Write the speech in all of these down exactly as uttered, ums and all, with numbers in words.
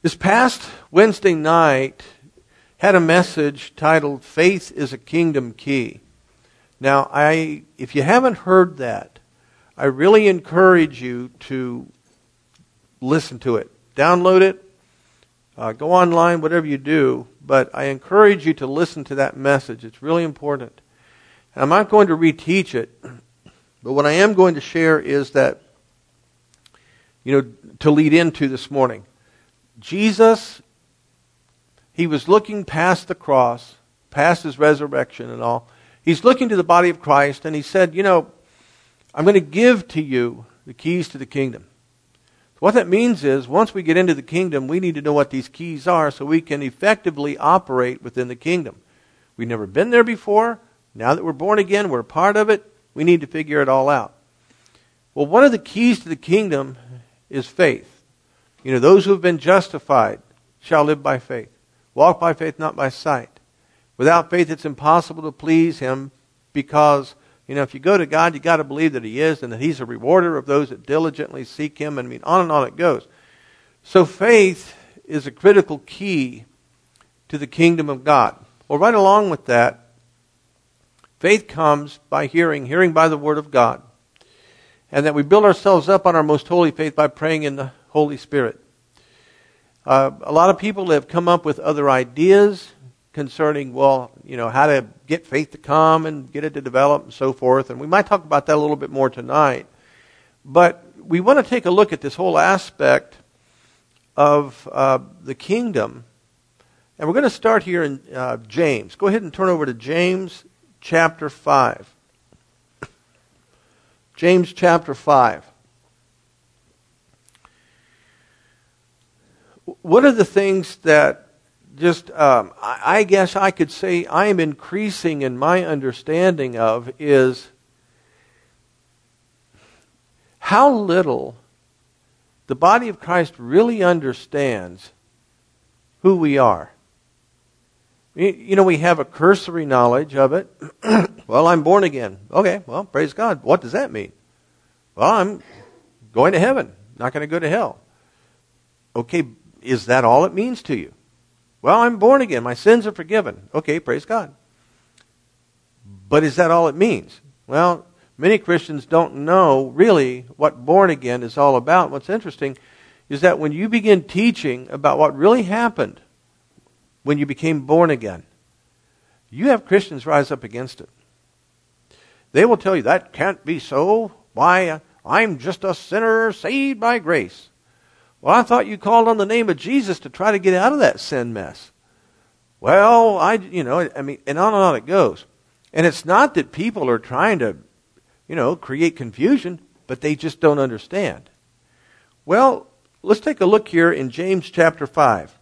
This past Wednesday night had a message titled, Faith is a Kingdom Key. Now, I, if you haven't heard that, I really encourage you to listen to it. Download it. Uh, go online, whatever you do. But I encourage you to listen to that message. It's really important. And I'm not going to reteach it. But what I am going to share is that, you know, to lead into this morning. Jesus, he was looking past the cross, past his resurrection and all. He's looking to the body of Christ, and he said, you know, I'm going to give to you the keys to the kingdom. What that means is, once we get into the kingdom, we need to know what these keys are so we can effectively operate within the kingdom. We've never been there before. Now that we're born again, we're a part of it. We need to figure it all out. Well, one of the keys to the kingdom is faith. You know, those who have been justified shall live by faith. Walk by faith, not by sight. Without faith, it's impossible to please him because, you know, if you go to God, you got to believe that he is and that he's a rewarder of those that diligently seek him. And I mean, on and on it goes. So faith is a critical key to the kingdom of God. Well, right along with that, faith comes by hearing, hearing by the word of God. And that we build ourselves up on our most holy faith by praying in the Holy Spirit. Uh, a lot of people have come up with other ideas concerning, well, you know, how to get faith to come and get it to develop and so forth. And we might talk about that a little bit more tonight. But we want to take a look at this whole aspect of uh, the kingdom. And we're going to start here in uh, James. Go ahead and turn over to James chapter five. James chapter five. One of the things that just, um, I, I guess I could say I am increasing in my understanding of is how little the body of Christ really understands who we are. You know, we have a cursory knowledge of it. Well, I'm born again. Okay, well, praise God. What does that mean? Well, I'm going to heaven, not going to go to hell. Okay, is that all it means to you? Well, I'm born again. My sins are forgiven. Okay, praise God. But is that all it means? Well, many Christians don't know really what born again is all about. What's interesting is that when you begin teaching about what really happened when you became born again, you have Christians rise up against it. They will tell you, that can't be so. Why, I'm just a sinner saved by grace. Well, I thought you called on the name of Jesus to try to get out of that sin mess. Well, I, you know, I mean, and on and on it goes. And it's not that people are trying to, you know, create confusion, but they just don't understand. Well, let's take a look here in James chapter five.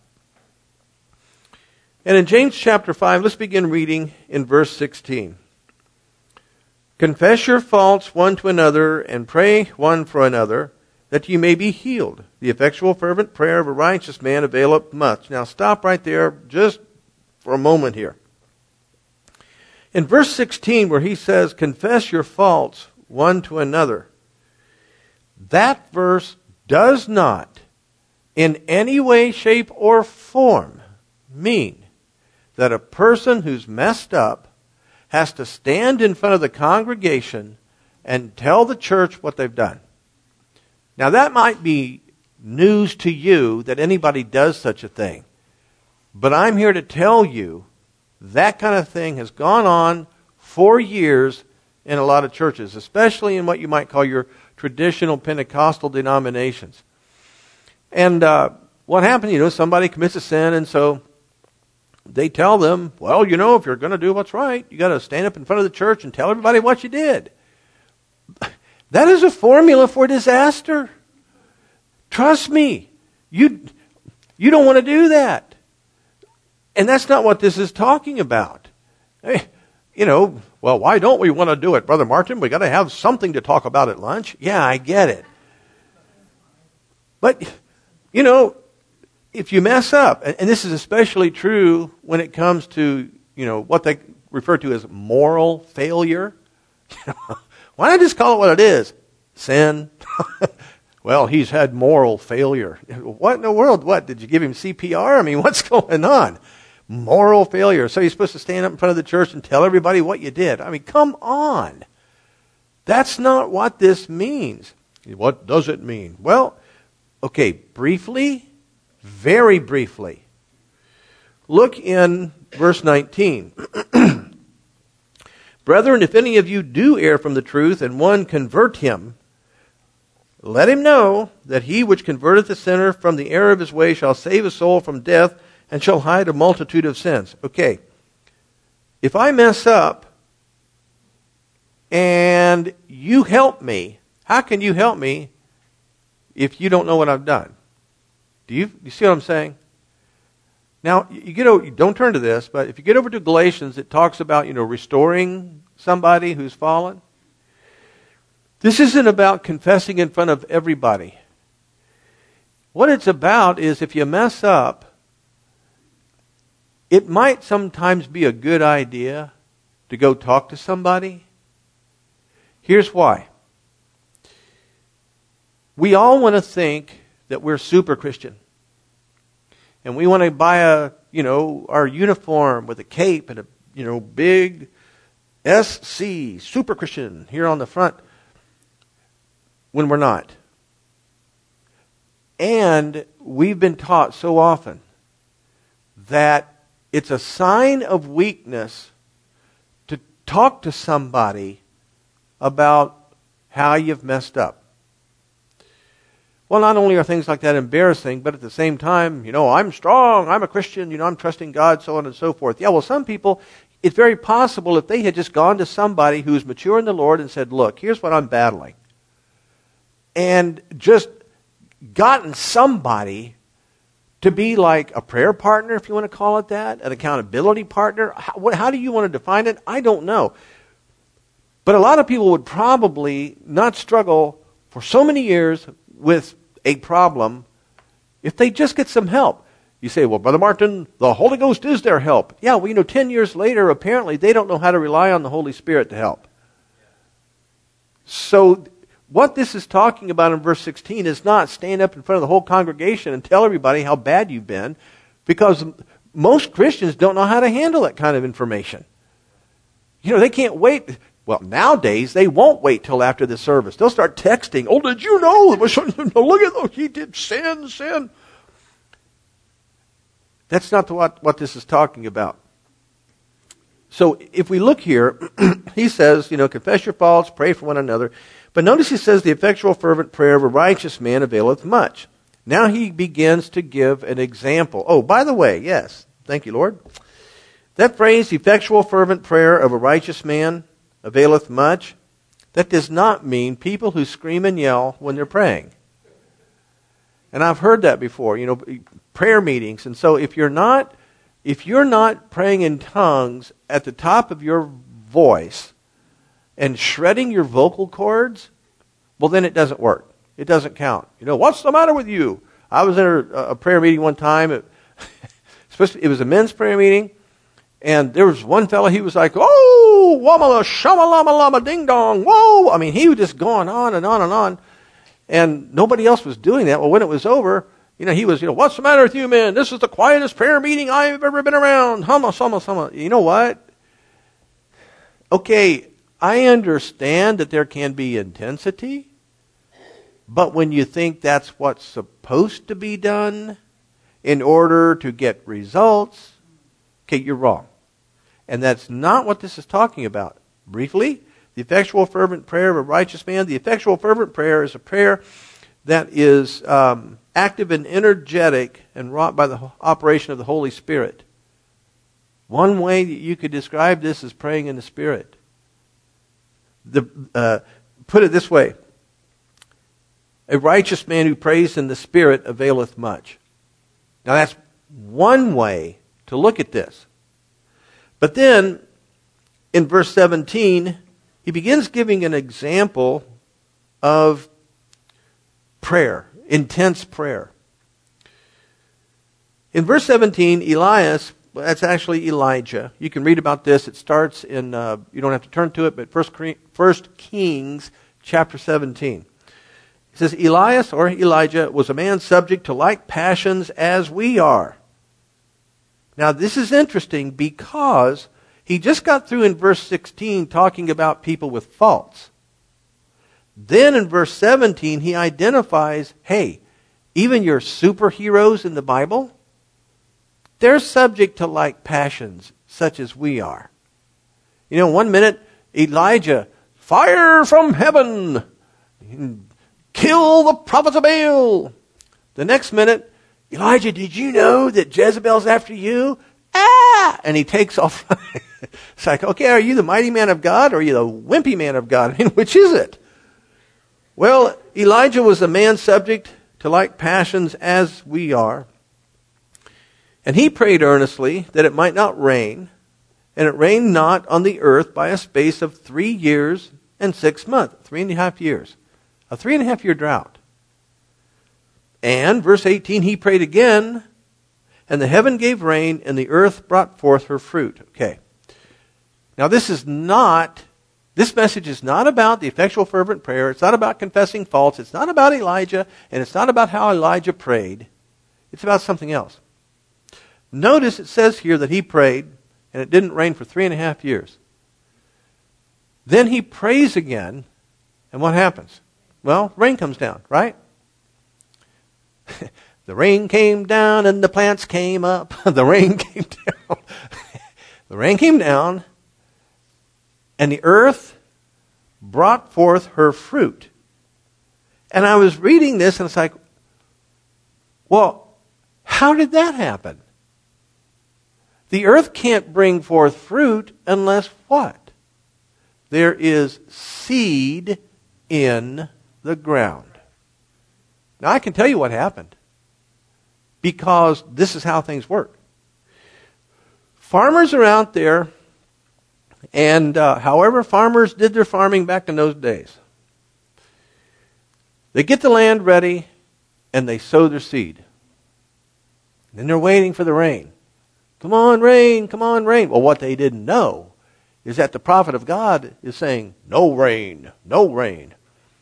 And in James chapter five, let's begin reading in verse sixteen. Confess your faults one to another and pray one for another, that you may be healed. The effectual fervent prayer of a righteous man availeth much. Now stop right there just for a moment here. In verse sixteen, where he says, confess your faults one to another, that verse does not in any way, shape, or form mean that a person who's messed up has to stand in front of the congregation and tell the church what they've done. Now that might be news to you that anybody does such a thing. But I'm here to tell you that kind of thing has gone on for years in a lot of churches, especially in what you might call your traditional Pentecostal denominations. And uh, what happened, you know, somebody commits a sin, and so they tell them, well, you know, if you're going to do what's right, you got to stand up in front of the church and tell everybody what you did. That is a formula for disaster. Trust me. You, you don't want to do that. And that's not what this is talking about. Hey, you know, well, why don't we want to do it, Brother Martin? We got to have something to talk about at lunch. Yeah, I get it. But, you know, if you mess up, and this is especially true when it comes to, you know, what they refer to as moral failure. Why not just call it what it is? Sin. Well, he's had moral failure. What in the world? What? Did you give him C P R? I mean, what's going on? Moral failure. So you're supposed to stand up in front of the church and tell everybody what you did. I mean, come on. That's not what this means. What does it mean? Well, okay, briefly, very briefly. Look in verse nineteen. Brethren, if any of you do err from the truth, and one convert him, let him know that he which converteth the sinner from the error of his way shall save his soul from death, and shall hide a multitude of sins. Okay, if I mess up, and you help me, how can you help me if you don't know what I've done? Do you, you see what I'm saying? Now, you get over, don't turn to this, but if you get over to Galatians, it talks about, you know, restoring somebody who's fallen. This isn't about confessing in front of everybody. What it's about is if you mess up, it might sometimes be a good idea to go talk to somebody. Here's why. We all want to think that we're super Christian. And we want to buy a, you know, our uniform with a cape and a, you know, big S C, super Christian, here on the front, when we're not. And we've been taught so often that it's a sign of weakness to talk to somebody about how you've messed up. Well, not only are things like that embarrassing, but at the same time, you know, I'm strong, I'm a Christian, you know, I'm trusting God, so on and so forth. Yeah, well, some people, it's very possible if they had just gone to somebody who's mature in the Lord and said, look, here's what I'm battling. And just gotten somebody to be like a prayer partner, if you want to call it that, an accountability partner. How, what, how do you want to define it? I don't know. But a lot of people would probably not struggle for so many years with a problem if they just get some help. You say, well, Brother Martin, the Holy Ghost is their help. Yeah, well, you know, ten years later, apparently, they don't know how to rely on the Holy Spirit to help. So what this is talking about in verse sixteen is not stand up in front of the whole congregation and tell everybody how bad you've been, because most Christians don't know how to handle that kind of information. You know, they can't wait. Well, nowadays, they won't wait till after the service. They'll start texting. Oh, did you know? Look at those. He did sin, sin. That's not what, what this is talking about. So if we look here, he says, you know, confess your faults, pray for one another. But notice he says, the effectual fervent prayer of a righteous man availeth much. Now he begins to give an example. Oh, by the way, yes. Thank you, Lord. That phrase, effectual fervent prayer of a righteous man availeth much, that does not mean people who scream and yell when they're praying. And I've heard that before, you know, prayer meetings. And so if you're not, if you're not praying in tongues at the top of your voice and shredding your vocal cords, well, then it doesn't work. It doesn't count. You know, what's the matter with you? I was in a, a prayer meeting one time. It, supposed to, it was a men's prayer meeting. And there was one fellow, he was like, oh, wamala, shamalama, lama, ding dong, whoa. I mean, he was just going on and on and on. And nobody else was doing that. Well, when it was over, you know, he was, you know, what's the matter with you, man? This is the quietest prayer meeting I've ever been around. Humma, summa, summa. You know what? Okay, I understand that there can be intensity. But when you think that's what's supposed to be done in order to get results, okay, you're wrong. And that's not what this is talking about. Briefly, the effectual fervent prayer of a righteous man. The effectual fervent prayer is a prayer that is um, active and energetic and wrought by the operation of the Holy Spirit. One way that you could describe this is praying in the Spirit. The, uh, put it this way. A righteous man who prays in the Spirit availeth much. Now that's one way to look at this. But then, in verse seventeen, he begins giving an example of prayer, intense prayer. In verse seventeen, Elias, that's actually Elijah. You can read about this. It starts in, uh, you don't have to turn to it, but First Kings chapter seventeen. says, Elias, or Elijah, was a man subject to like passions as we are. Now, this is interesting because he just got through in verse sixteen talking about people with faults. Then in verse seventeen, he identifies, hey, even your superheroes in the Bible, they're subject to like passions such as we are. You know, one minute, Elijah, fire from heaven, kill the prophets of Baal. The next minute, Elijah, did you know that Jezebel's after you? Ah! And he takes off. It's like, okay, are you the mighty man of God or are you the wimpy man of God? I mean, which is it? Well, Elijah was a man subject to like passions as we are. And he prayed earnestly that it might not rain. And it rained not on the earth by a space of three years and six months. Three and a half years. A three and a half year drought. And, verse eighteen, he prayed again, and the heaven gave rain, and the earth brought forth her fruit. Okay. Now this is not, this message is not about the effectual fervent prayer. It's not about confessing faults. It's not about Elijah, and it's not about how Elijah prayed. It's about something else. Notice it says here that he prayed, and it didn't rain for three and a half years. Then he prays again, and what happens? Well, rain comes down, right? The rain came down and the plants came up. The rain came down. The rain came down, and the earth brought forth her fruit. And I was reading this, and it's like, well, how did that happen? The earth can't bring forth fruit unless what? There is seed in the ground. Now, I can tell you what happened. Because this is how things work. Farmers are out there, and uh, however farmers did their farming back in those days, they get the land ready, and they sow their seed. And then they're waiting for the rain. Come on, rain, come on, rain. Well, what they didn't know is that the prophet of God is saying, no rain, no rain.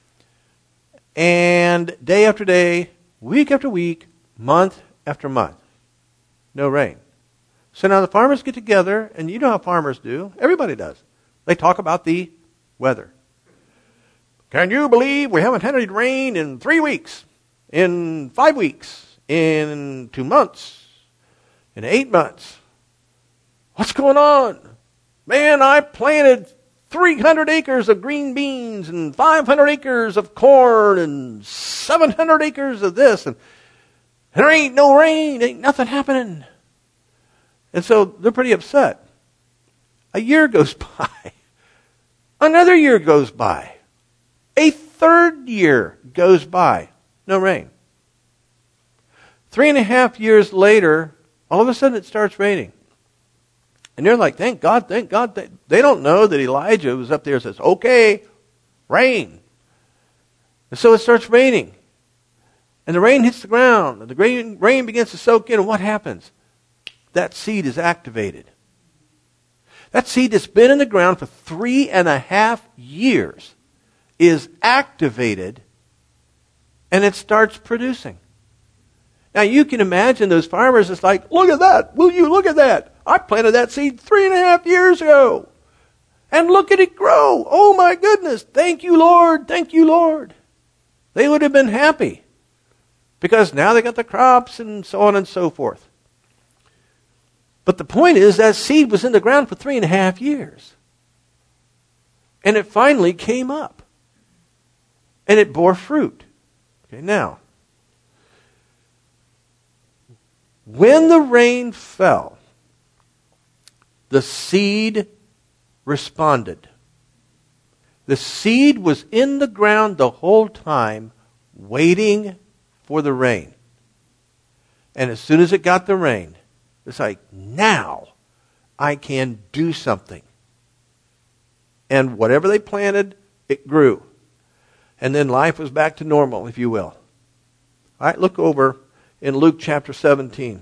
And day after day, week after week, month after month, no rain. So now the farmers get together, and you know how farmers do. Everybody does. They talk about the weather. Can you believe we haven't had any rain in three weeks, in five weeks, in two months, in eight months? What's going on? Man, I planted three hundred acres of green beans and five hundred acres of corn and seven hundred acres of this. And there ain't no rain. Ain't nothing happening. And so they're pretty upset. A year goes by. Another year goes by. A third year goes by. No rain. Three and a half years later, all of a sudden it starts raining. And they're like, thank God, thank God. They don't know that Elijah was up there and says, okay, rain. And so it starts raining. And the rain hits the ground. And the rain, rain begins to soak in. And what happens? That seed is activated. That seed that's been in the ground for three and a half years is activated, and it starts producing. Now you can imagine those farmers, it's like, look at that. Will you look at that? I planted that seed three and a half years ago. And look at it grow. Oh my goodness. Thank you, Lord. Thank you, Lord. They would have been happy. Because now they got the crops and so on and so forth. But the point is that seed was in the ground for three and a half years. And it finally came up. And it bore fruit. Okay, now, when the rain fell, the seed responded. The seed was in the ground the whole time, waiting for the rain. And as soon as it got the rain, it's like, now I can do something. And whatever they planted, it grew. And then life was back to normal, if you will. All right, look over in Luke chapter seventeen.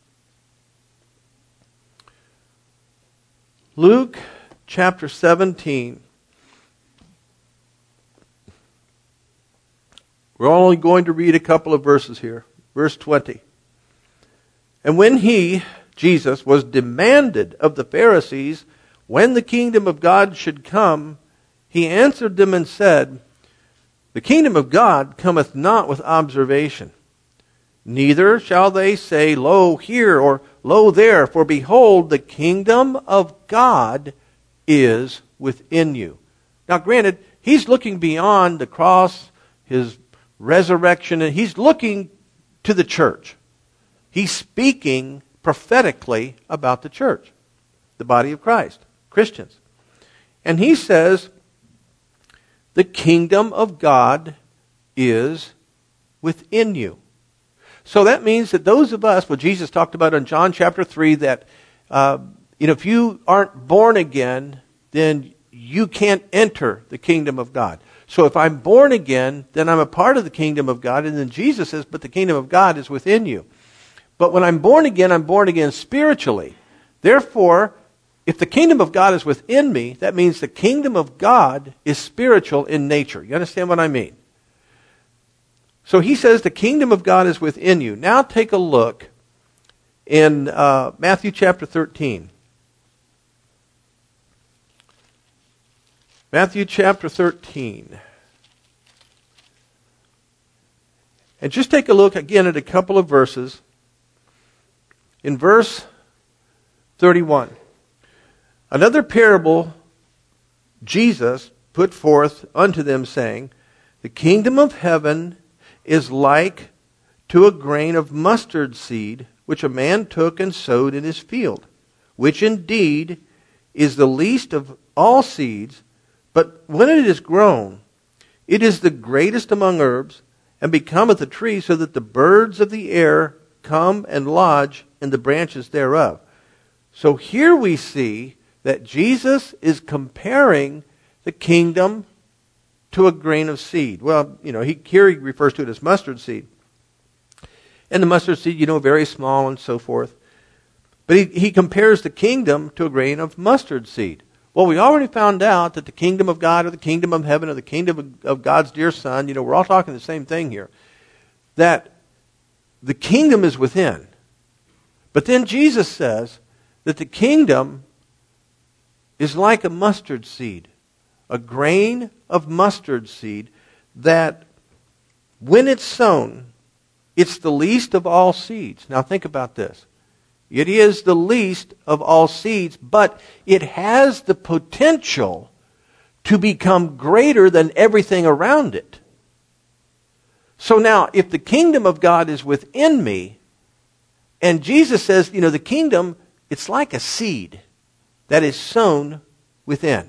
Luke chapter seventeen. We're only going to read a couple of verses here. Verse twenty. And when he, Jesus, was demanded of the Pharisees when the kingdom of God should come, he answered them and said, the kingdom of God cometh not with observation. Neither shall they say, lo here, or lo there, for behold, the kingdom of God is within you. Now granted, he's looking beyond the cross, his resurrection, and he's looking to the church. He's speaking prophetically about the church, the body of Christ, Christians. And he says, the kingdom of God is within you. So that means that those of us, what Jesus talked about in John chapter three, that uh, you know, if you aren't born again, then you can't enter the kingdom of God. So if I'm born again, then I'm a part of the kingdom of God. And then Jesus says, but the kingdom of God is within you. But when I'm born again, I'm born again spiritually. Therefore, if the kingdom of God is within me, that means the kingdom of God is spiritual in nature. You understand what I mean? So he says the kingdom of God is within you. Now take a look in uh, Matthew chapter thirteen. Matthew chapter thirteen. And just take a look again at a couple of verses. In verse thirty-one. Another parable Jesus put forth unto them, saying, the kingdom of heaven is like to a grain of mustard seed, which a man took and sowed in his field, which indeed is the least of all seeds, but when it is grown, it is the greatest among herbs, and becometh a tree, so that the birds of the air come and lodge in the branches thereof. So here we see that Jesus is comparing the kingdom to a grain of seed. Well, you know, he, here he refers to it as mustard seed. And the mustard seed, you know, very small and so forth. But he, he compares the kingdom to a grain of mustard seed. Well, we already found out that the kingdom of God or the kingdom of heaven or the kingdom of, of God's dear Son, you know, we're all talking the same thing here. That the kingdom is within. But then Jesus says that the kingdom is like a mustard seed, a grain of mustard seed that when it's sown, it's the least of all seeds. Now think about this. It is the least of all seeds, but it has the potential to become greater than everything around it. So now, if the kingdom of God is within me, and Jesus says, you know, the kingdom, it's like a seed that is sown within.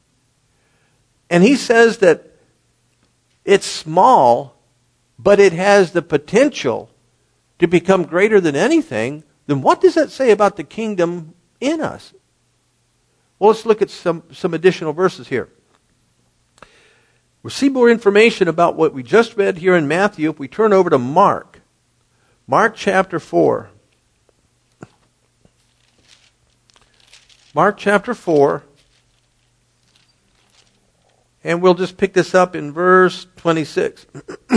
And he says that it's small, but it has the potential to become greater than anything. Then what does that say about the kingdom in us? Well, let's look at some, some additional verses here. We'll see more information about what we just read here in Matthew if we turn over to Mark. Mark chapter four. Mark chapter four. And we'll just pick this up in verse twenty-six.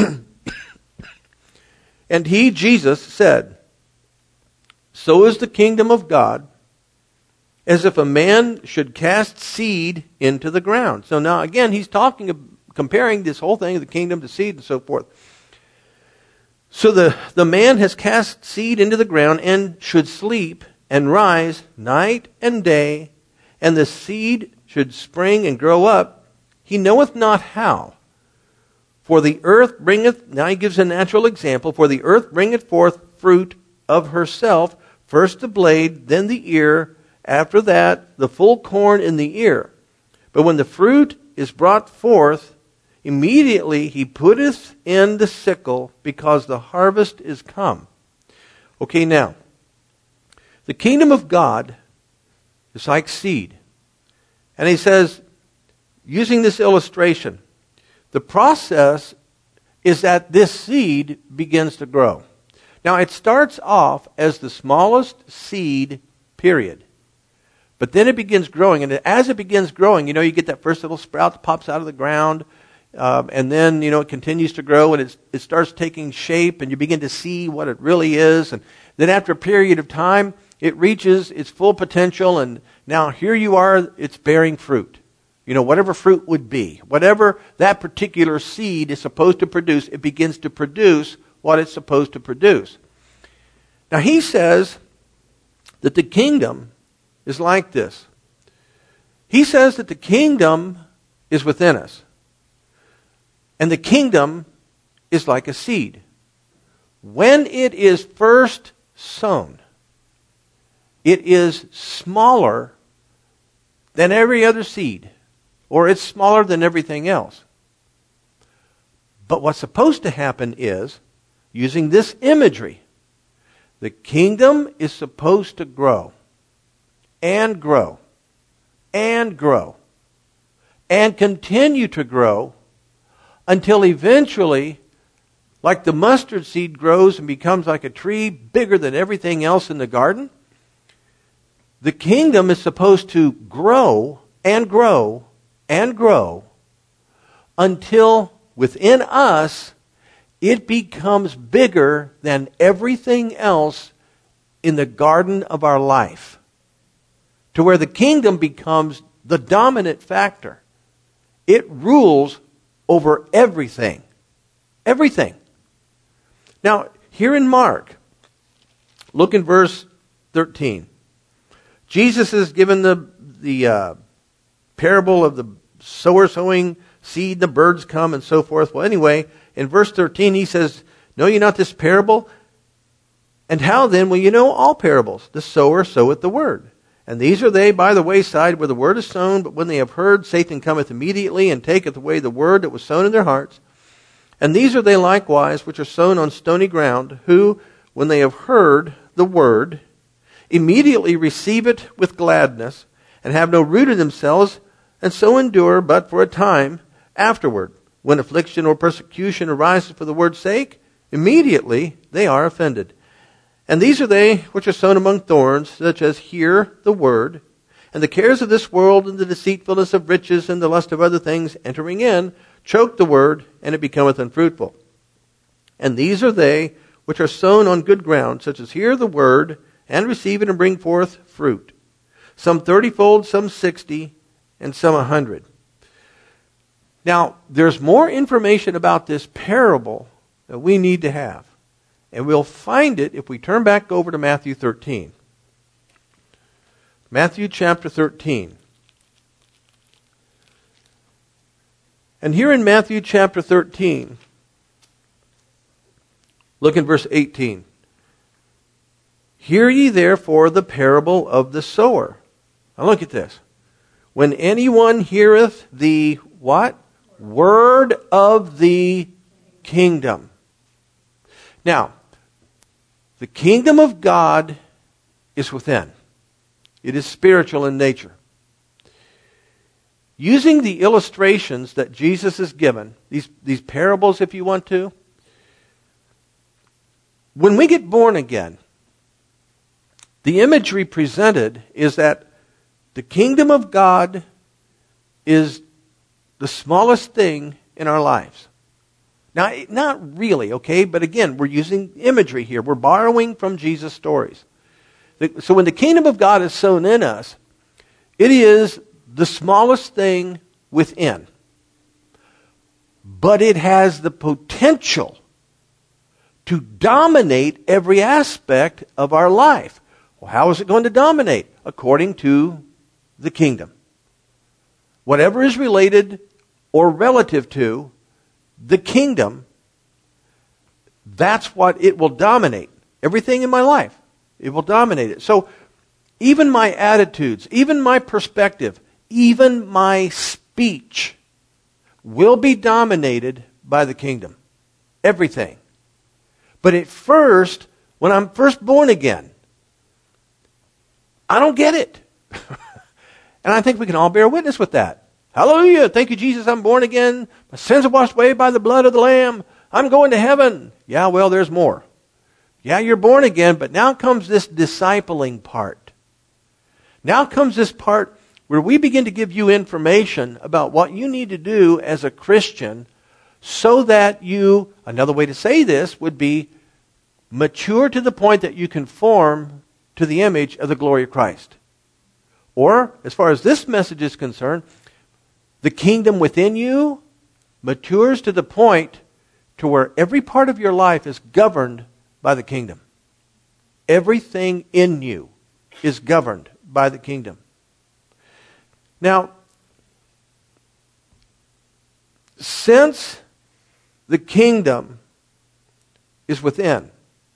And he, Jesus, said, so is the kingdom of God, as if a man should cast seed into the ground. So now again, he's talking, comparing this whole thing, the kingdom to seed and so forth. So the, the man has cast seed into the ground and should sleep and rise night and day, and the seed should spring and grow up. He knoweth not how. For the earth bringeth, now he gives a natural example, for the earth bringeth forth fruit of herself, first the blade, then the ear, after that the full corn in the ear. But when the fruit is brought forth, immediately he putteth in the sickle, because the harvest is come. Okay, now, the kingdom of God is like seed. And he says, using this illustration, the process is that this seed begins to grow. Now, it starts off as the smallest seed, period. But then it begins growing. And as it begins growing, you know, you get that first little sprout that pops out of the ground. Um, and then, you know, it continues to grow and it's, it starts taking shape and you begin to see what it really is. And then after a period of time, it reaches its full potential and now here you are, it's bearing fruit. You know, whatever fruit would be, whatever that particular seed is supposed to produce, it begins to produce what it's supposed to produce. Now he says that the kingdom is like this. He says that the kingdom is within us. And the kingdom is like a seed. When it is first sown, it is smaller than every other seed, or it's smaller than everything else. But what's supposed to happen is, using this imagery, the kingdom is supposed to grow, and grow, and grow, and continue to grow, until eventually, like the mustard seed grows and becomes like a tree bigger than everything else in the garden, the kingdom is supposed to grow and grow and grow until within us it becomes bigger than everything else in the garden of our life. To where the kingdom becomes the dominant factor. It rules over everything. Everything. Now, here in Mark, look in verse thirteen. Jesus is given the, the uh, parable of the sower sowing seed, the birds come and so forth. Well, anyway, in verse thirteen he says, know ye not this parable? And how then will you know all parables? The sower soweth the word. And these are they by the wayside where the word is sown, but when they have heard, Satan cometh immediately and taketh away the word that was sown in their hearts. And these are they likewise which are sown on stony ground, who, when they have heard the word, immediately receive it with gladness, and have no root in themselves, and so endure but for a time afterward. When affliction or persecution arises for the word's sake, immediately they are offended. And these are they which are sown among thorns, such as hear the word, and the cares of this world and the deceitfulness of riches and the lust of other things entering in, choke the word, and it becometh unfruitful. And these are they which are sown on good ground, such as hear the word, and receive it and bring forth fruit. Some thirtyfold, some sixty, and some a hundred. Now, there's more information about this parable that we need to have. And we'll find it if we turn back over to Matthew thirteen. Matthew chapter thirteen. And here in Matthew chapter thirteen, look in verse eighteen. Hear ye therefore the parable of the sower. Now look at this. When anyone heareth the what? Word of the kingdom. Now, the kingdom of God is within. It is spiritual in nature. Using the illustrations that Jesus has given, these, these parables if you want to, when we get born again, the imagery presented is that the kingdom of God is the smallest thing in our lives. Now, not really, okay? But again, we're using imagery here. We're borrowing from Jesus' stories. So when the kingdom of God is sown in us, it is the smallest thing within. But it has the potential to dominate every aspect of our life. Well, how is it going to dominate? According to the kingdom. Whatever is related or relative to the kingdom, that's what it will dominate. Everything in my life, it will dominate it. So even my attitudes, even my perspective, even my speech will be dominated by the kingdom. Everything. But at first, when I'm first born again, I don't get it. And I think we can all bear witness with that. Hallelujah. Thank you, Jesus. I'm born again. My sins are washed away by the blood of the Lamb. I'm going to heaven. Yeah, well, there's more. Yeah, you're born again, but now comes this discipling part. Now comes this part where we begin to give you information about what you need to do as a Christian so that you, another way to say this would be, mature to the point that you conform to the image of the glory of Christ. Or, as far as this message is concerned, the kingdom within you matures to the point to where every part of your life is governed by the kingdom. Everything in you is governed by the kingdom. Now, since the kingdom is within,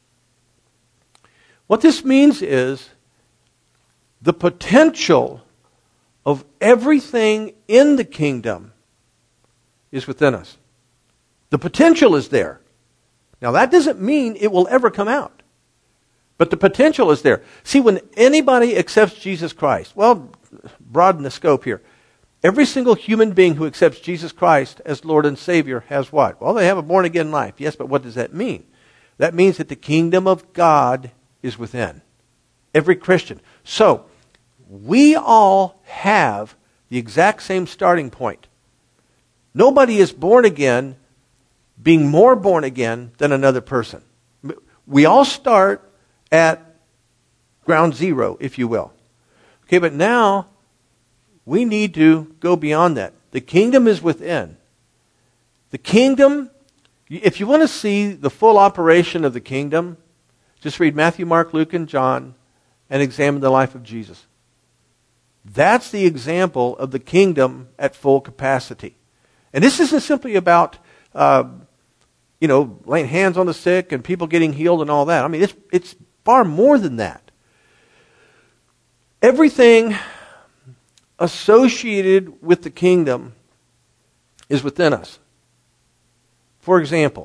what this means is the potential of everything in the kingdom is within us. The potential is there. Now, that doesn't mean it will ever come out. But the potential is there. See, when anybody accepts Jesus Christ, well, broaden the scope here. Every single human being who accepts Jesus Christ as Lord and Savior has what? Well, they have a born-again life. Yes, but what does that mean? That means that the kingdom of God is within every Christian. So, we all have the exact same starting point. Nobody is born again being more born again than another person. We all start at ground zero, if you will. Okay, but now we need to go beyond that. The kingdom is within. The kingdom, if you want to see the full operation of the kingdom, just read Matthew, Mark, Luke, and John and examine the life of Jesus. That's the example of the kingdom at full capacity. And this isn't simply about, uh, you know, laying hands on the sick and people getting healed and all that. I mean, it's, it's far more than that. Everything associated with the kingdom is within us. For example,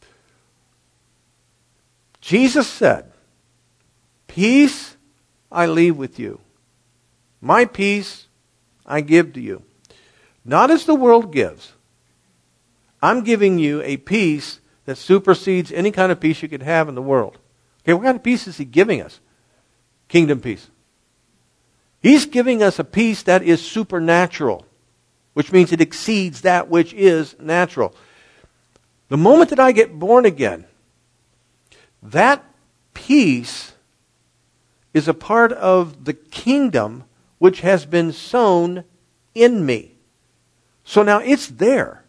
Jesus said, "Peace I leave with you. My peace I give to you. Not as the world gives. I'm giving you a peace that supersedes any kind of peace you could have in the world." Okay, what kind of peace is he giving us? Kingdom peace. He's giving us a peace that is supernatural, which means it exceeds that which is natural. The moment that I get born again, that peace is a part of the kingdom which has been sown in me. So now it's there.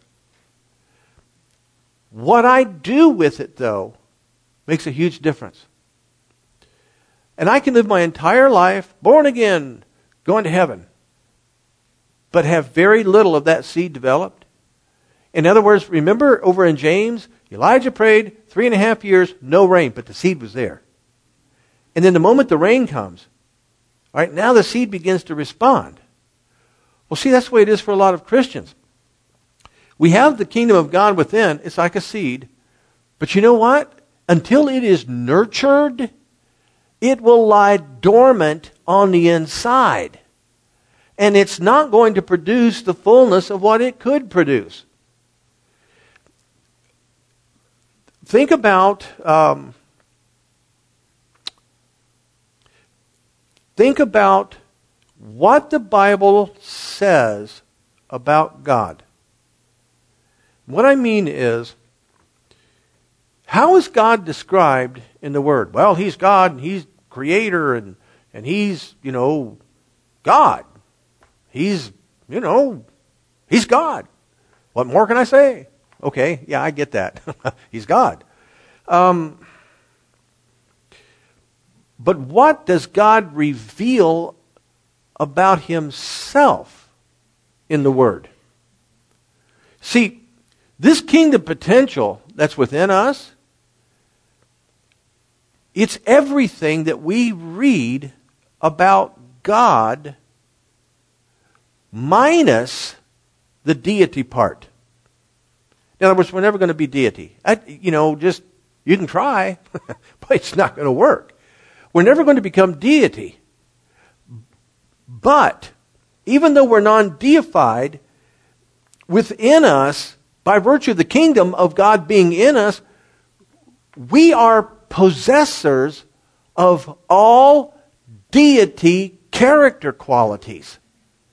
What I do with it, though, makes a huge difference. And I can live my entire life, born again, going to heaven, but have very little of that seed developed. In other words, remember over in James, Elijah prayed three and a half years, no rain, but the seed was there. And then the moment the rain comes, all right, now the seed begins to respond. Well, see, that's the way it is for a lot of Christians. We have the kingdom of God within. It's like a seed. But you know what? Until it is nurtured, it will lie dormant on the inside. And it's not going to produce the fullness of what it could produce. Think about... Um, Think about what the Bible says about God. What I mean is, how is God described in the Word? Well, He's God, and He's Creator, and, and He's, you know, God. He's, you know, He's God. What more can I say? Okay, yeah, I get that. He's God. Um... But what does God reveal about Himself in the Word? See, this kingdom potential that's within us, it's everything that we read about God minus the deity part. In other words, we're never going to be deity. I, you know, just, you can try, but it's not going to work. We're never going to become deity. But, even though we're non-deified, within us, by virtue of the kingdom of God being in us, we are possessors of all deity character qualities.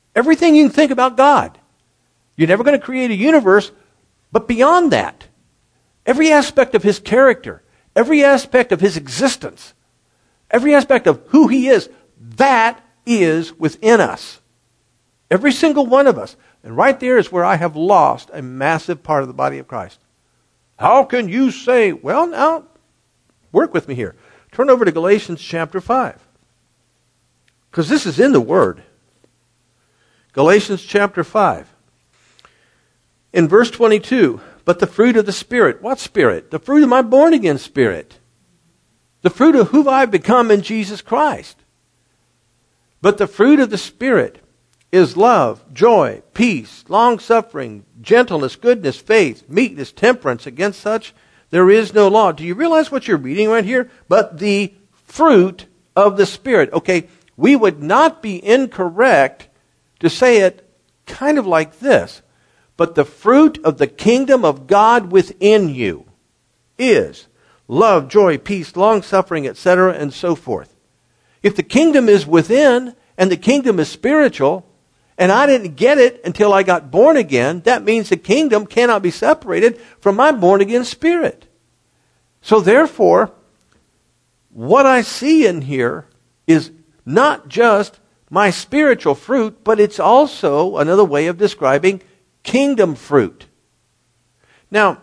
Everything you can think about God. You're never going to create a universe, but beyond that, every aspect of his character, every aspect of his existence, every aspect of who he is, that is within us. Every single one of us. And right there is where I have lost a massive part of the body of Christ. How can you say, well, now, work with me here. Turn over to Galatians chapter five. Because this is in the Word. Galatians chapter five. In verse twenty-two, but the fruit of the Spirit. What Spirit? The fruit of my born-again spirit. The fruit of who I've become in Jesus Christ. But the fruit of the Spirit is love, joy, peace, long-suffering, gentleness, goodness, faith, meekness, temperance. Against such there is no law. Do you realize what you're reading right here? But the fruit of the Spirit. Okay, we would not be incorrect to say it kind of like this. But the fruit of the kingdom of God within you is love, joy, peace, long-suffering, et cetera, and so forth. If the kingdom is within and the kingdom is spiritual, and I didn't get it until I got born again, that means the kingdom cannot be separated from my born-again spirit. So therefore, what I see in here is not just my spiritual fruit, but it's also another way of describing kingdom fruit. Now,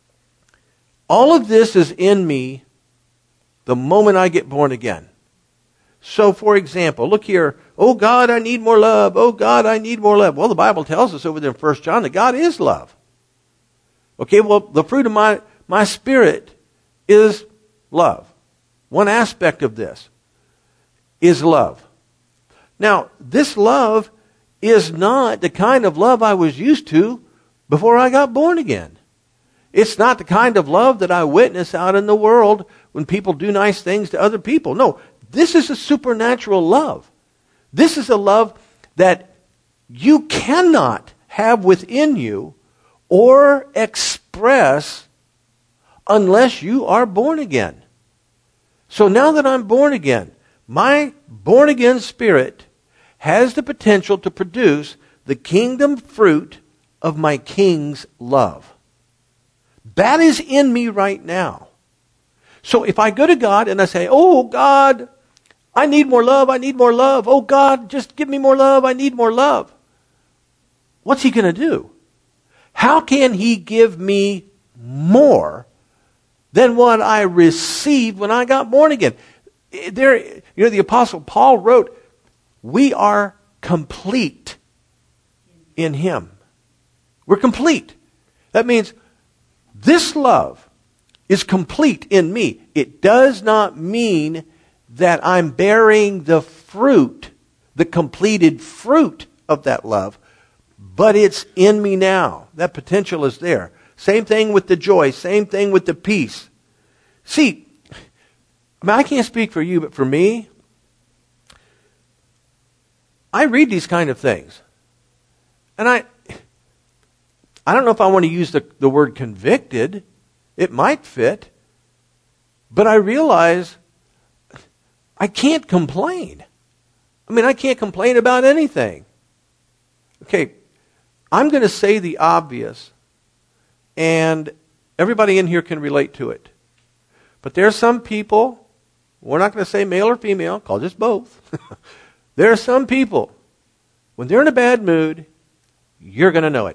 all of this is in me the moment I get born again. So, for example, look here. Oh, God, I need more love. Oh, God, I need more love. Well, the Bible tells us over there in First John that God is love. Okay, well, the fruit of my, my spirit is love. One aspect of this is love. Now, this love is not the kind of love I was used to before I got born again. It's not the kind of love that I witness out in the world when people do nice things to other people. No, this is a supernatural love. This is a love that you cannot have within you or express unless you are born again. So now that I'm born again, my born again spirit has the potential to produce the kingdom fruit of my King's love. That is in me right now. So if I go to God and I say, oh God, I need more love, I need more love. Oh God, just give me more love, I need more love. What's he going to do? How can he give me more than what I received when I got born again? There, you know, the Apostle Paul wrote, we are complete in him. We're complete. That means this love is complete in me. It does not mean that I'm bearing the fruit, the completed fruit of that love, but it's in me now. That potential is there. Same thing with the joy. Same thing with the peace. See, I mean, I can't speak for you, but for me, I read these kind of things. And I I don't know if I want to use the, the word convicted. It might fit. But I realize I can't complain. I mean, I can't complain about anything. Okay, I'm going to say the obvious, and everybody in here can relate to it. But there are some people, we're not going to say male or female, call just both. There are some people, when they're in a bad mood, you're going to know it.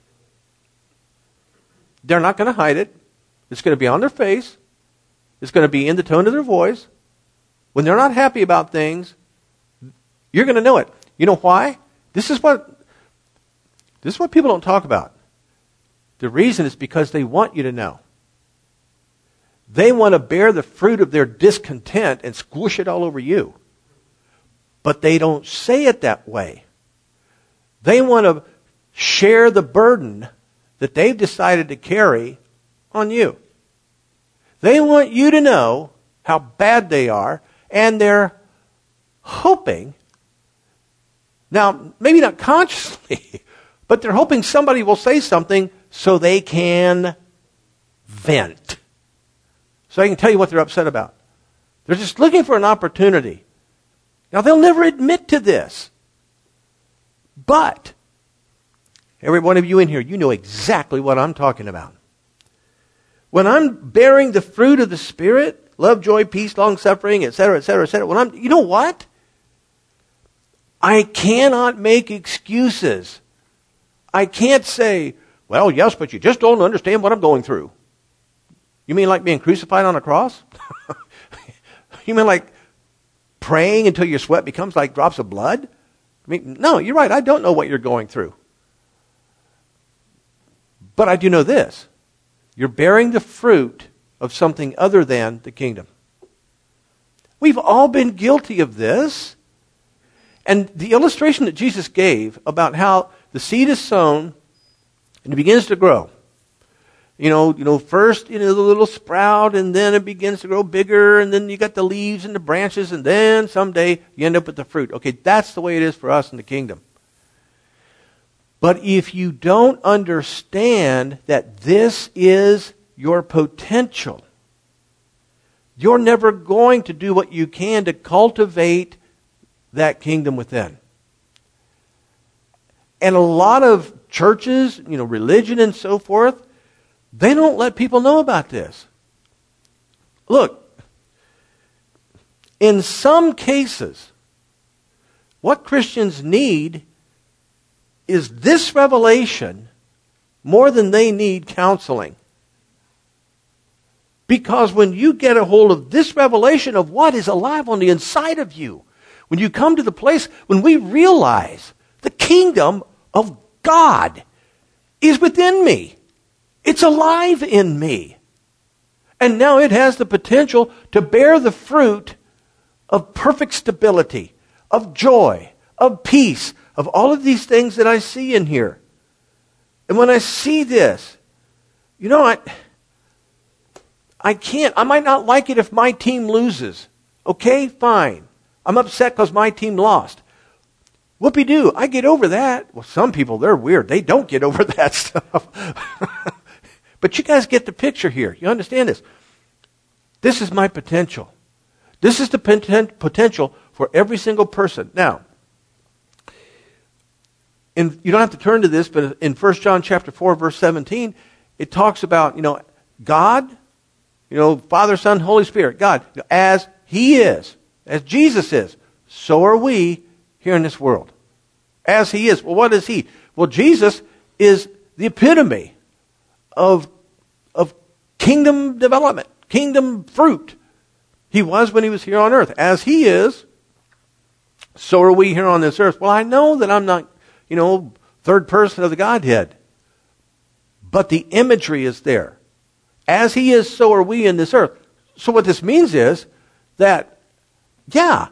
They're not going to hide it. It's going to be on their face. It's going to be in the tone of their voice. When they're not happy about things, you're going to know it. You know why? This is what this is what people don't talk about. The reason is because they want you to know. They want to bear the fruit of their discontent and squish it all over you. But they don't say it that way. They want to share the burden that they've decided to carry on you. They want you to know how bad they are, and they're hoping, now maybe not consciously, but they're hoping somebody will say something so they can vent. So I can tell you what they're upset about. They're just looking for an opportunity. Now they'll never admit to this. But, every one of you in here, you know exactly what I'm talking about. When I'm bearing the fruit of the Spirit, love, joy, peace, long-suffering, et cetera, et cetera, et cetera, when I'm, you know what? I cannot make excuses. I can't say, well, yes, but you just don't understand what I'm going through. You mean like being crucified on a cross? You mean like praying until your sweat becomes like drops of blood? I mean, no, you're right. I don't know what you're going through. But I do know this. You're bearing the fruit of something other than the kingdom. We've all been guilty of this. And the illustration that Jesus gave about how the seed is sown and it begins to grow. You know, you know, first, you know, the little sprout, and then it begins to grow bigger, and then you got the leaves and the branches, and then someday you end up with the fruit. Okay, that's the way it is for us in the kingdom. But if you don't understand that this is your potential, you're never going to do what you can to cultivate that kingdom within. And a lot of churches, you know, religion and so forth, they don't let people know about this. Look, in some cases, what Christians need is this revelation more than they need counseling. Because when you get a hold of this revelation of what is alive on the inside of you, when you come to the place when we realize the kingdom of God is within me. It's alive in me. And now it has the potential to bear the fruit of perfect stability, of joy, of peace, of all of these things that I see in here. And when I see this, you know, I, I can't, I might not like it if my team loses. Okay, fine. I'm upset because my team lost. Whoopie-doo, I get over that. Well, some people, they're weird. They don't get over that stuff. But you guys get the picture here. You understand this? This is my potential. This is the poten- potential for every single person. Now, in, you don't have to turn to this, but in First John chapter four, verse seventeen, it talks about, you know, God, you know, Father, Son, Holy Spirit, God, as He is, as Jesus is, so are we here in this world. As He is. Well, what is He? Well, Jesus is the epitome of, of kingdom development, kingdom fruit. He was when He was here on earth. As He is, so are we here on this earth. Well, I know that I'm not, you know, third person of the Godhead. But the imagery is there. As He is, so are we in this earth. So what this means is that, yeah,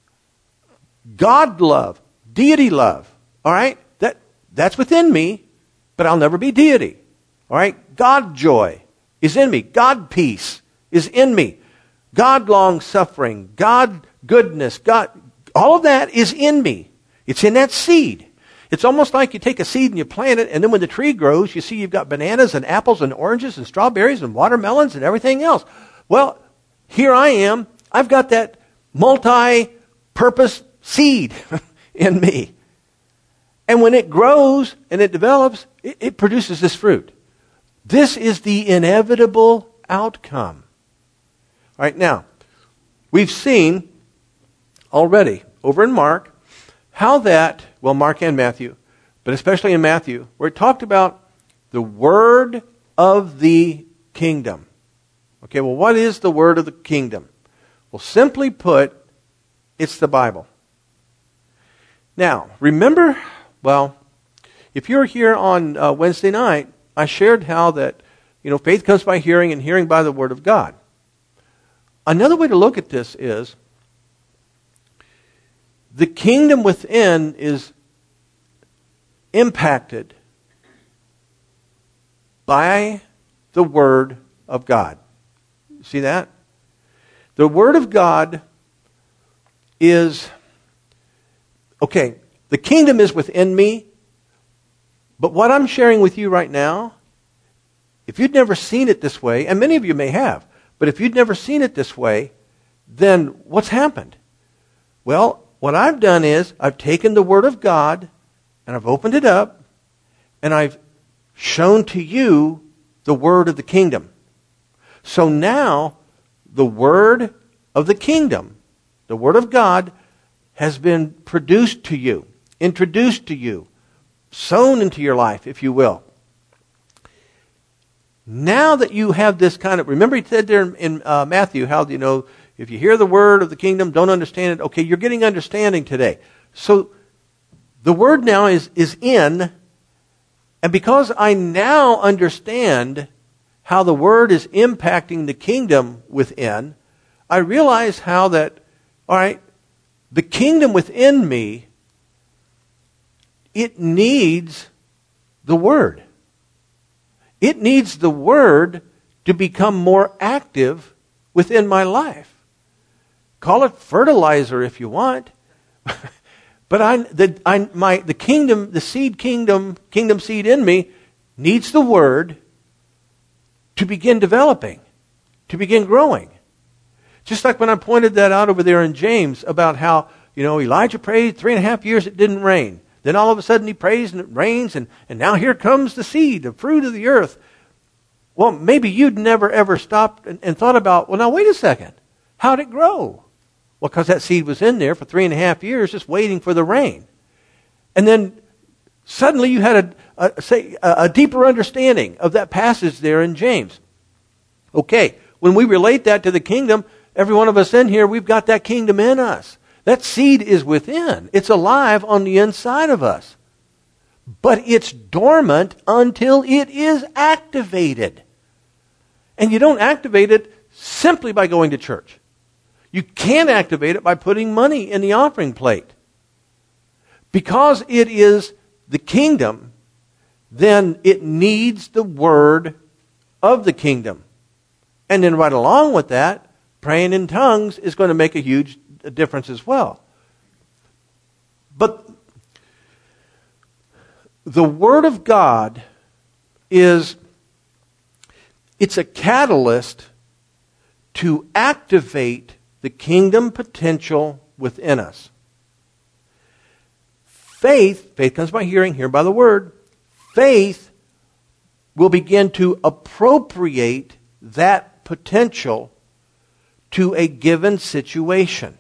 God love, deity love, all right? That that's within me, but I'll never be deity. All right? God joy is in me. God peace is in me. God long suffering, God goodness, God, all of that is in me. It's in that seed. It's almost like you take a seed and you plant it, and then when the tree grows, you see you've got bananas and apples and oranges and strawberries and watermelons and everything else. Well, here I am. I've got that multi-purpose seed in me. And when it grows and it develops, it, it produces this fruit. This is the inevitable outcome. All right, now, we've seen already over in Mark how that, well, Mark and Matthew, but especially in Matthew, where it talked about the word of the kingdom. Okay, well, what is the word of the kingdom? Well, simply put, it's the Bible. Now, remember, well, if you're here on uh, Wednesday night, I shared how that, you know, faith comes by hearing and hearing by the word of God. Another way to look at this is the kingdom within is impacted by the word of God. See that? The word of God is, okay, the kingdom is within me, but what I'm sharing with you right now, if you'd never seen it this way, and many of you may have, but if you'd never seen it this way, then what's happened? Well, what I've done is I've taken the Word of God and I've opened it up, and I've shown to you the word of the kingdom. So now, the word of the kingdom, the word of God, has been produced to you, introduced to you, sown into your life, if you will. Now that you have this kind of, remember he said there in, in uh, Matthew, how, you know, if you hear the word of the kingdom, don't understand it. Okay, you're getting understanding today. So the word now is, is in, and because I now understand how the word is impacting the kingdom within, I realize how that, all right, the kingdom within me, it needs the word. It needs the word to become more active within my life. Call it fertilizer if you want. But I, the, I, my, the kingdom, the seed kingdom, kingdom seed in me needs the word to begin developing, to begin growing. Just like when I pointed that out over there in James about how, you know, Elijah prayed three and a half years, it didn't rain. Then all of a sudden he prays and it rains, and, and now here comes the seed, the fruit of the earth. Well, maybe you'd never ever stopped and, and thought about, well, now wait a second. How'd it grow? Well, because that seed was in there for three and a half years just waiting for the rain. And then suddenly you had a, a, say, a, a deeper understanding of that passage there in James. Okay, when we relate that to the kingdom, every one of us in here, we've got that kingdom in us. That seed is within. It's alive on the inside of us. But it's dormant until it is activated. And you don't activate it simply by going to church. You can't activate it by putting money in the offering plate. Because it is the kingdom, then it needs the word of the kingdom. And then right along with that, praying in tongues is going to make a huge difference as well. But the Word of God is, it's a catalyst to activate the kingdom potential within us. Faith, faith comes by hearing, hearing by the Word. Faith will begin to appropriate that potential to a given situation.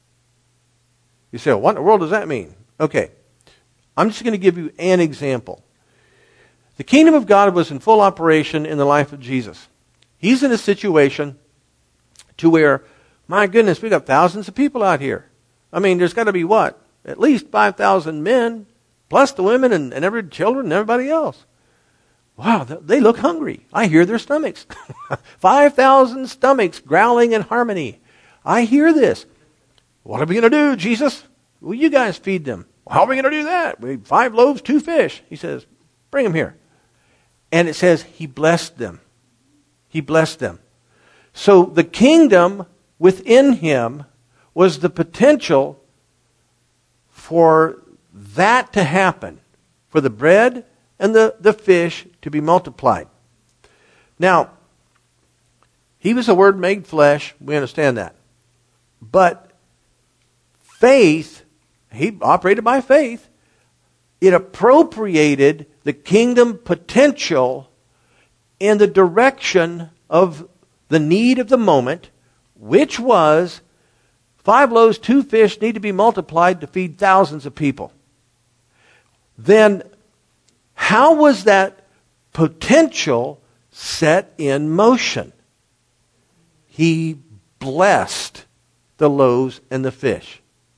You say, well, what in the world does that mean? Okay, I'm just going to give you an example. The kingdom of God was in full operation in the life of Jesus. He's in a situation to where, my goodness, we've got thousands of people out here. I mean, there's got to be what? At least five thousand men, plus the women and, and every children and everybody else. Wow, they look hungry. I hear their stomachs. five thousand stomachs growling in harmony. I hear this. What are we going to do, Jesus? Well, you guys feed them. How are we going to do that? We have five loaves, two fish. He says, bring them here. And it says he blessed them. He blessed them. So the kingdom within him was the potential for that to happen, for the bread and the, the fish to be multiplied. Now, he was the Word made flesh. We understand that. But faith, he operated by faith. It appropriated the kingdom potential in the direction of the need of the moment, which was five loaves, two fish need to be multiplied to feed thousands of people. Then how was that potential set in motion? He blessed the loaves and the fish.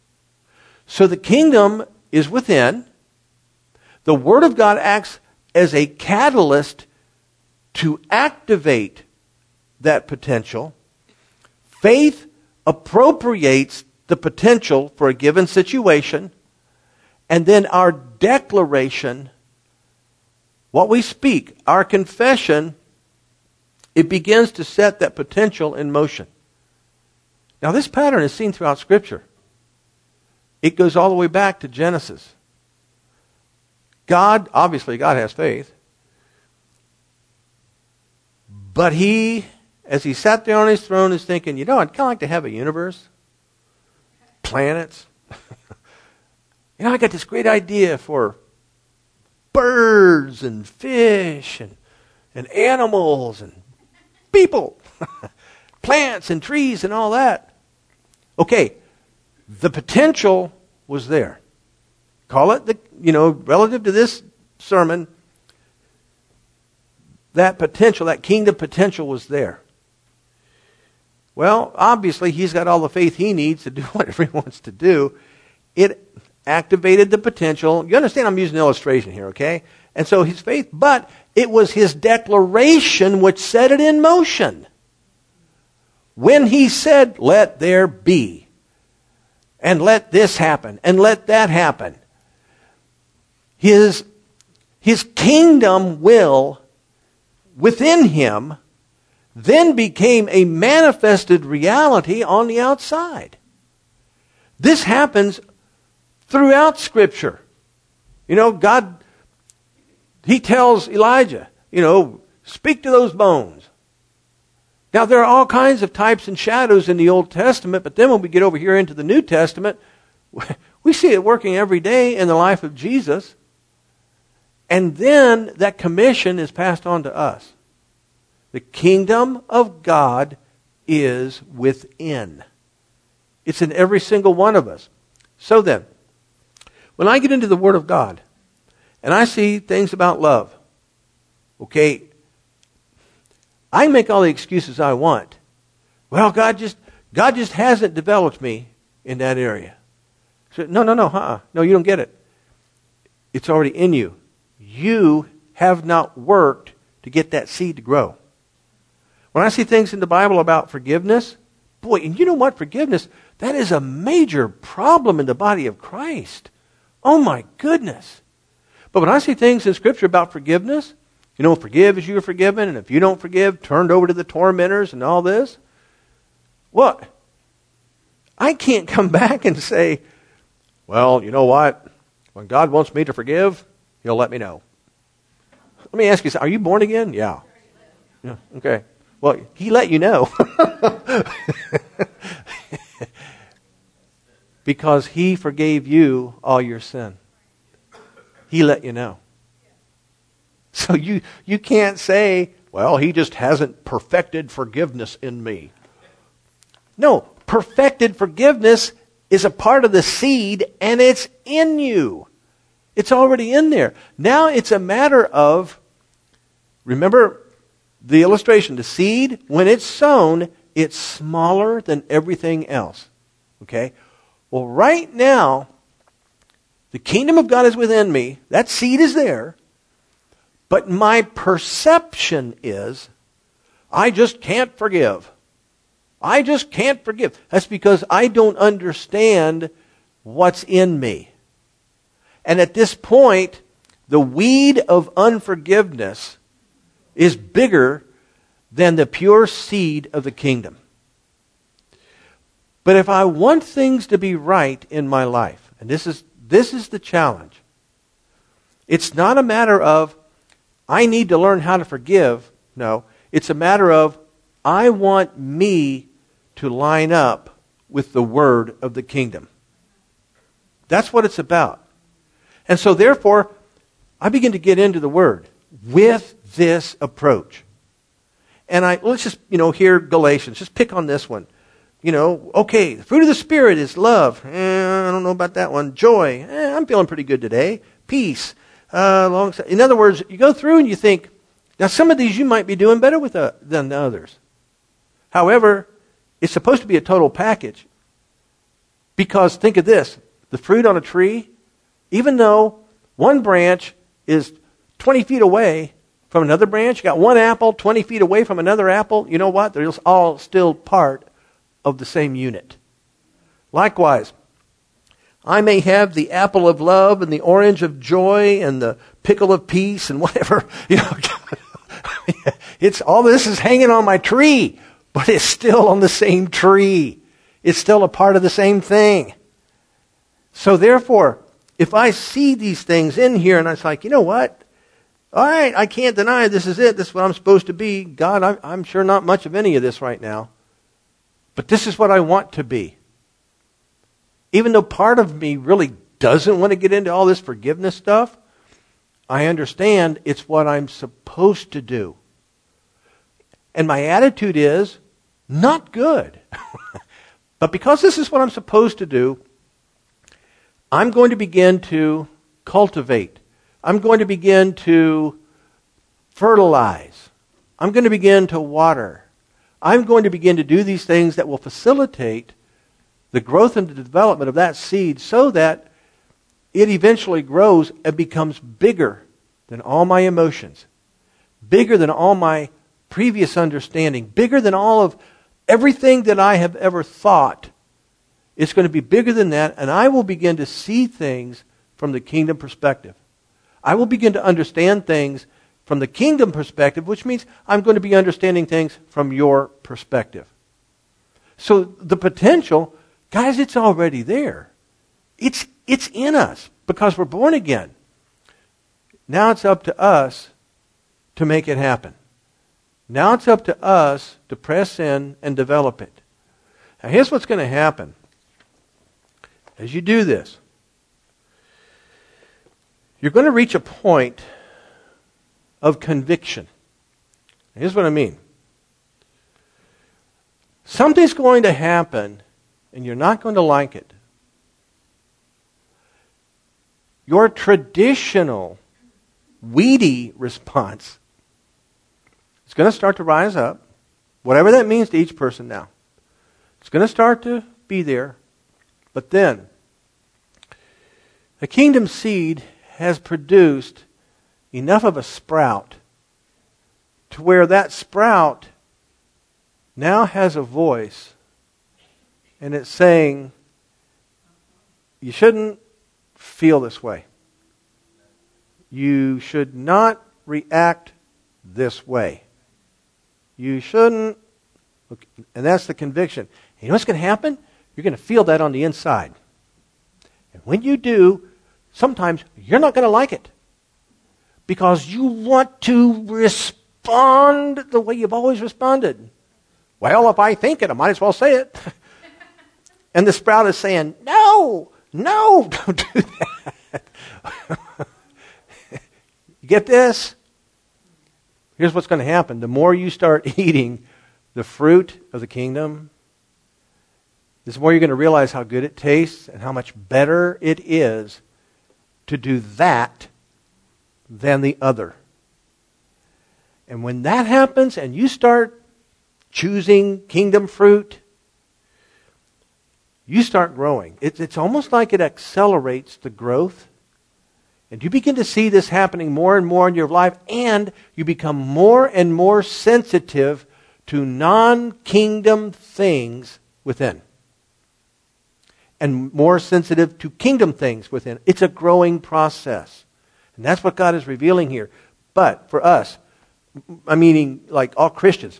So the kingdom is within. The Word of God acts as a catalyst to activate that potential. Faith appropriates the potential for a given situation. And then our declaration, what we speak, our confession, it begins to set that potential in motion. Now this pattern is seen throughout Scripture. It goes all the way back to Genesis. God, obviously God has faith. But he, as he sat there on his throne, is thinking, you know, I'd kind of like to have a universe. Planets. You know, I got this great idea for birds and fish and, and animals and people, plants and trees and all that. Okay, the potential was there. Call it the, you know, relative to this sermon, that potential, that kingdom potential was there. Well, obviously, he's got all the faith he needs to do whatever he wants to do. It activated the potential. You understand I'm using an illustration here, okay? And so his faith, but it was his declaration which set it in motion. When he said, let there be, and let this happen, and let that happen, his, his kingdom will within him then became a manifested reality on the outside. This happens throughout Scripture. You know, God, he tells Elijah, you know, speak to those bones. Now, there are all kinds of types and shadows in the Old Testament, but then when we get over here into the New Testament, we see it working every day in the life of Jesus. And then that commission is passed on to us. The kingdom of God is within. It's in every single one of us. So then, when I get into the Word of God, and I see things about love, okay, I make all the excuses I want. Well, God just God just hasn't developed me in that area. So, no, no, no, uh-uh. No, you don't get it. It's already in you. You have not worked to get that seed to grow. When I see things in the Bible about forgiveness, boy, and you know what? Forgiveness, that is a major problem in the body of Christ. Oh my goodness. But when I see things in Scripture about forgiveness, you know, forgive as you are forgiven, and if you don't forgive, turned over to the tormentors and all this. What? I can't come back and say, well, you know what? When God wants me to forgive, He'll let me know. Let me ask you, are you born again? Yeah. Yeah. Okay. Well, He let you know. Because He forgave you all your sin. He let you know. So you, you can't say, well, He just hasn't perfected forgiveness in me. No, perfected forgiveness is a part of the seed, and it's in you. It's already in there. Now it's a matter of, remember the illustration, the seed, when it's sown, it's smaller than everything else. Okay? Well, right now, the kingdom of God is within me. That seed is there. But my perception is, I just can't forgive. I just can't forgive. That's because I don't understand what's in me. And at this point, the weed of unforgiveness is bigger than the pure seed of the kingdom. But if I want things to be right in my life, and this is this is the challenge, it's not a matter of, I need to learn how to forgive. No, it's a matter of, I want me to line up with the word of the kingdom. That's what it's about. And so therefore, I begin to get into the word with this approach. And I let's just, you know, hear Galatians. Just pick on this one. You know, okay, the fruit of the Spirit is love. Eh, I don't know about that one. Joy. Eh, I'm feeling pretty good today. Peace. Uh, long, in other words, you go through and you think, now some of these you might be doing better with uh, than the others. However, it's supposed to be a total package. Because think of this, the fruit on a tree, even though one branch is twenty feet away from another branch, you got one apple twenty feet away from another apple, you know what? They're all still part of the same unit. Likewise, I may have the apple of love and the orange of joy and the pickle of peace and whatever. You know, it's all this is hanging on my tree, but it's still on the same tree. It's still a part of the same thing. So therefore, if I see these things in here and I was like, you know what? All right, I can't deny this is it. This is what I'm supposed to be. God, I'm, I'm sure not much of any of this right now. But this is what I want to be. Even though part of me really doesn't want to get into all this forgiveness stuff, I understand it's what I'm supposed to do. And my attitude is not good. But because this is what I'm supposed to do, I'm going to begin to cultivate. I'm going to begin to fertilize. I'm going to begin to water. I'm going to begin to do these things that will facilitate the growth and the development of that seed so that it eventually grows and becomes bigger than all my emotions, bigger than all my previous understanding, bigger than all of everything that I have ever thought. It's going to be bigger than that, and I will begin to see things from the kingdom perspective. I will begin to understand things from the kingdom perspective, which means I'm going to be understanding things from your perspective. So the potential, guys, it's already there. It's, it's in us because we're born again. Now it's up to us to make it happen. Now it's up to us to press in and develop it. Now here's what's going to happen. As you do this, you're going to reach a point of conviction. Here's what I mean. Something's going to happen and you're not going to like it. Your traditional weedy response is going to start to rise up, whatever that means to each person now. It's going to start to be there. But then, the kingdom seed has produced enough of a sprout to where that sprout now has a voice and it's saying, you shouldn't feel this way. You should not react this way. You shouldn't. And that's the conviction. You know what's going to happen? You're going to feel that on the inside. And when you do, sometimes you're not going to like it. Because you want to respond the way you've always responded. Well, if I think it, I might as well say it. And the sprout is saying, no, no, don't do that. You get this? Here's what's going to happen. The more you start eating the fruit of the kingdom, the more you're going to realize how good it tastes and how much better it is to do that than the other. And when that happens and you start choosing kingdom fruit, you start growing. It's, it's almost like it accelerates the growth. And you begin to see this happening more and more in your life, and you become more and more sensitive to non-kingdom things within. And more sensitive to kingdom things within. It's a growing process. And that's what God is revealing here. But for us, I'm meaning like all Christians,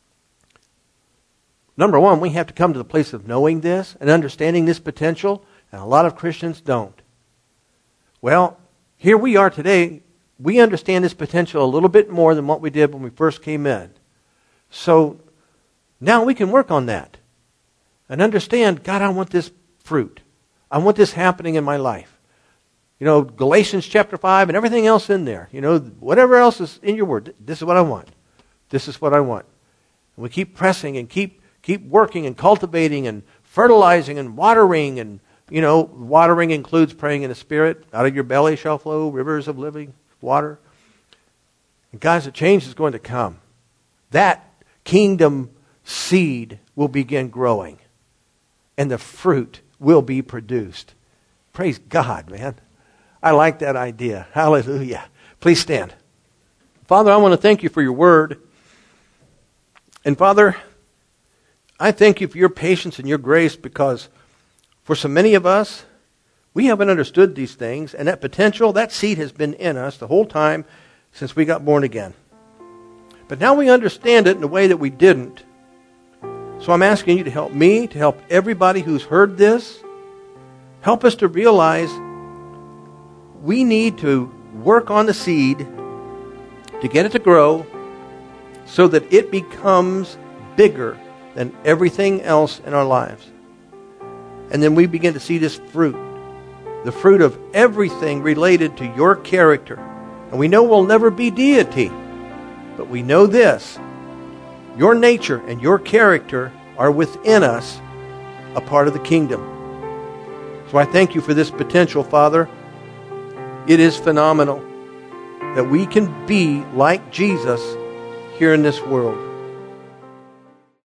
number one, we have to come to the place of knowing this and understanding this potential, and a lot of Christians don't. Well, here we are today. We understand this potential a little bit more than what we did when we first came in. So now we can work on that and understand, God, I want this fruit. I want this happening in my life. You know, Galatians chapter five and everything else in there. You know, whatever else is in your word. This is what I want. This is what I want. And we keep pressing and keep keep working and cultivating and fertilizing and watering. And, you know, watering includes praying in the Spirit. Out of your belly shall flow rivers of living water. And guys, the change is going to come. That kingdom seed will begin growing. And the fruit will be produced. Praise God, man. I like that idea. Hallelujah. Please stand. Father, I want to thank you for your word. And Father, I thank you for your patience and your grace, because for so many of us, we haven't understood these things, and that potential, that seed has been in us the whole time since we got born again. But now we understand it in a way that we didn't. So I'm asking you to help me, to help everybody who's heard this. Help us to realize we need to work on the seed to get it to grow so that it becomes bigger than everything else in our lives. And then we begin to see this fruit, the fruit of everything related to your character And we know we'll never be deity. But we know this. Your nature and your character are within us, a part of the kingdom. So I thank you for this potential, Father. It is phenomenal that we can be like Jesus here in this world.